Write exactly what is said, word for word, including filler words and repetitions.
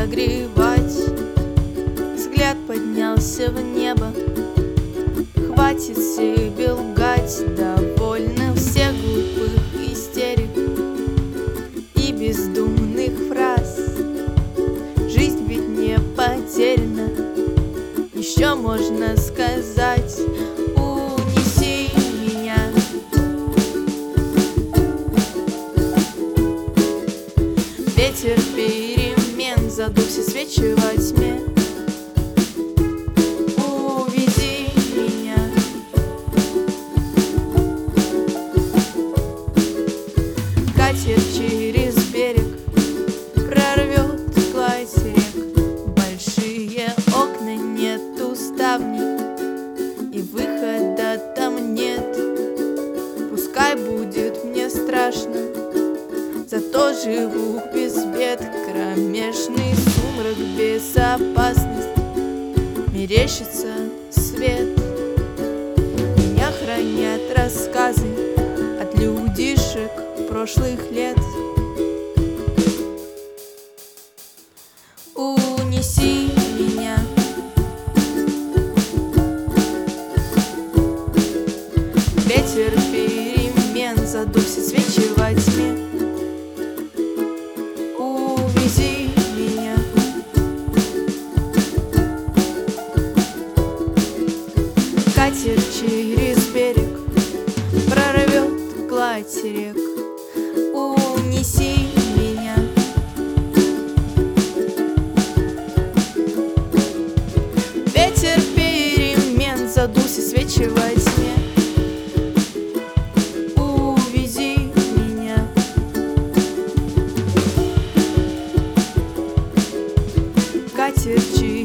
согревать. Взгляд поднялся в небо, хватит себе лгать. Довольно всех глупых истерик и бездумных фраз. Жизнь ведь не потеряна, еще можно сказать. Унеси меня. Ветер перемен, задув все свечи во тьме. Уведи меня. Катер через берег прорвет гладь рек. Большие окна, нету ставней, и выхода там нет. Пускай будет мне страшно, зато живу без бед. Кромешный сумрак, безопасность, мерещится свет. Меня хранят рассказы от людишек прошлых лет. Унеси меня. Ветер перемен, задув все свечи во тьме. Увези меня. Катер через берег прорвет гладь рек. Унеси меня. Ветер перемен, задув все свечи во тьме. Увези меня. Катер через